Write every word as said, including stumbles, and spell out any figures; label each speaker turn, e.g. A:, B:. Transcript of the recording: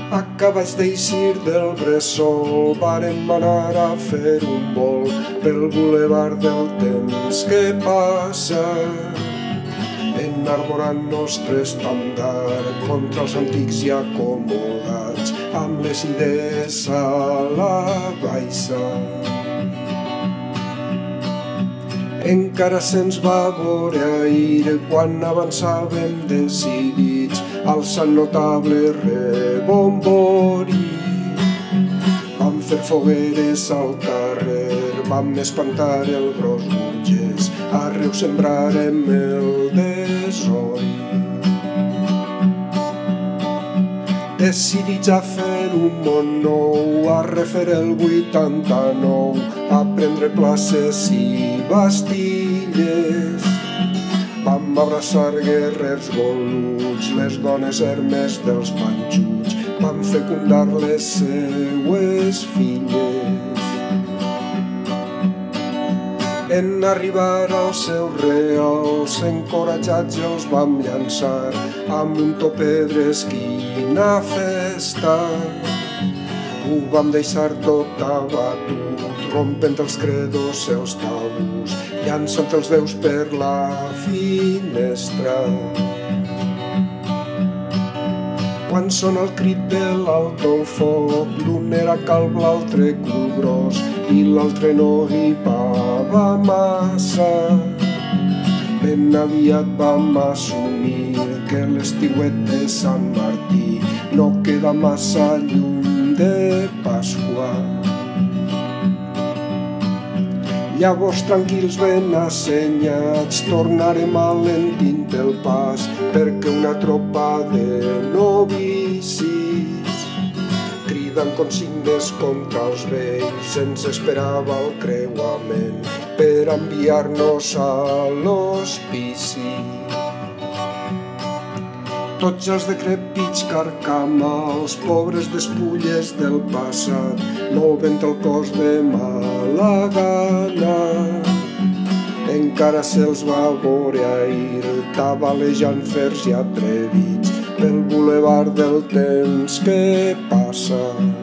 A: Acabats d'eixir del bressol, vàrem anar a fer un vol pel bulevard del temps que passa, enarborant nostre estàndard contra els antics i acomodats, amb les idees a la baixa. Encara se'ns va veure ahir quan avançàvem decidits, alçant notable rebombori. Vam fer fogueres al carrer, vam espantar el gros burgès, arreu sembrarem el desori. Decidits a fer un món nou, a refer el vuitanta-nou, a prendre places i bastilles. Vam abraçar guerrers goluts, les dones ermes dels panxuts, vam fecundar les seues filles. En arribar als seus reals, encoratjats els vam llançar amb un topedres quina festa. Ho vam deixar tot abatut, rompent els credos, els tabús, llançant els déus per la finestra. Quan sona el crit de l'alto el foc, l'un era calb, l'altre cul gros, i l'altre no ripava massa. Ben aviat vam assumir que l'estiuet de Sant Martí no queda massa lluny de Pasqua. Llavors tranquils ben assenyats tornarem alentint el pas, perquè una tropa de novicis cridant consignes contra els vells ens esperava al creuament per enviar-nos a l'hospici. Tots els decrèpits carcamals, pobres despulles del passat, movent el cos de mala gana. Encara se'ls va veure ahir, tabalejant fers i atrevits pel bulevard del temps que passa.